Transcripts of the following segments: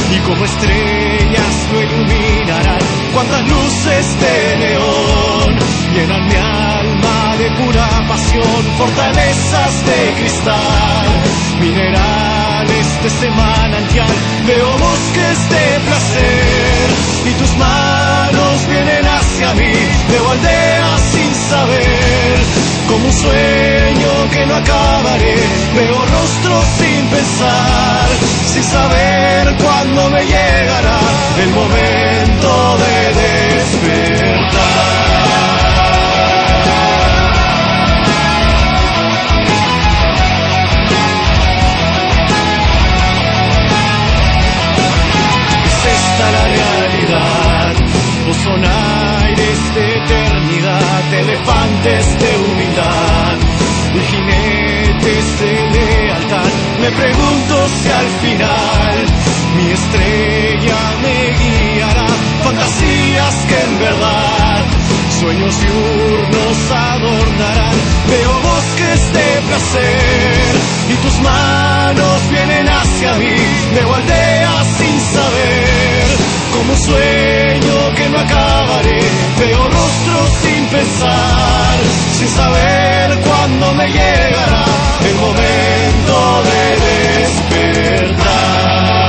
y como estrellas lo iluminarán. Cuántas luces de neón llenan mi alma de pura pasión, fortalezas de cristal, minerales de ese manantial. Veo bosques de placer y tus manos vienen hacia mí. Veo aldeas sin saber, como un sueño que no acabaré. Veo rostros sin pensar, sin saber cuándo me llegará el momento de despertar. La realidad, o son aires de eternidad, elefantes de humildad y jinetes de lealtad. Me pregunto si al final mi estrella me guiará, fantasías que en verdad sueños diurnos adornarán. Veo bosques de placer y tus manos vienen hacia mí. Veo aldeas sin saber, como un sueño que no acabaré. Veo rostros sin pensar, sin saber cuándo me llegará el momento de despertar.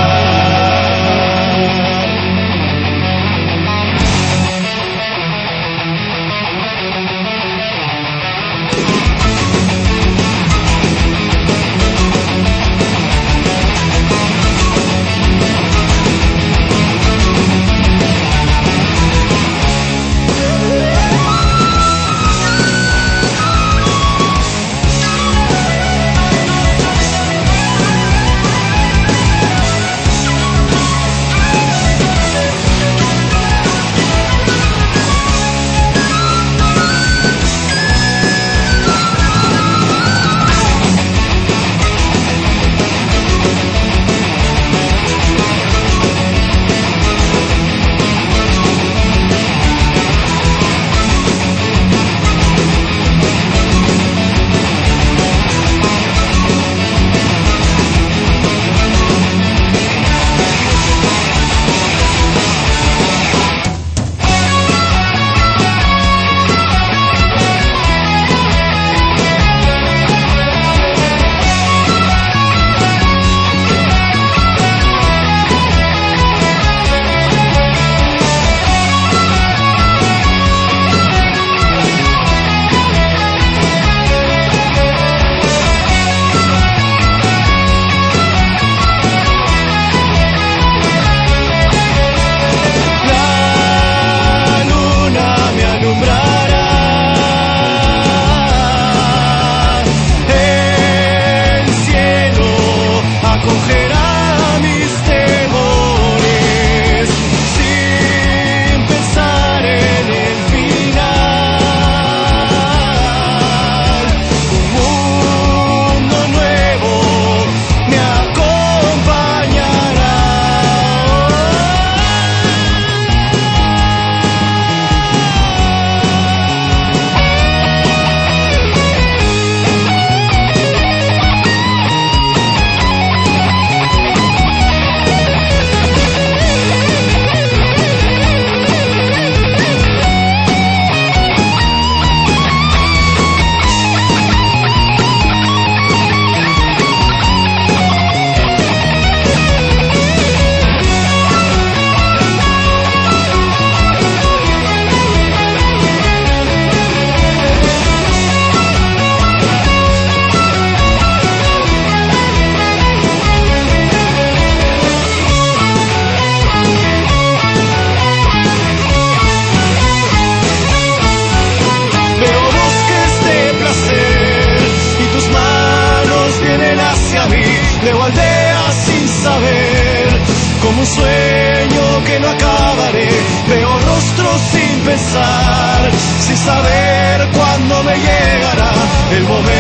un sueño que no acabaré. Veo rostros sin pensar, sin saber cuándo me llegará el momento.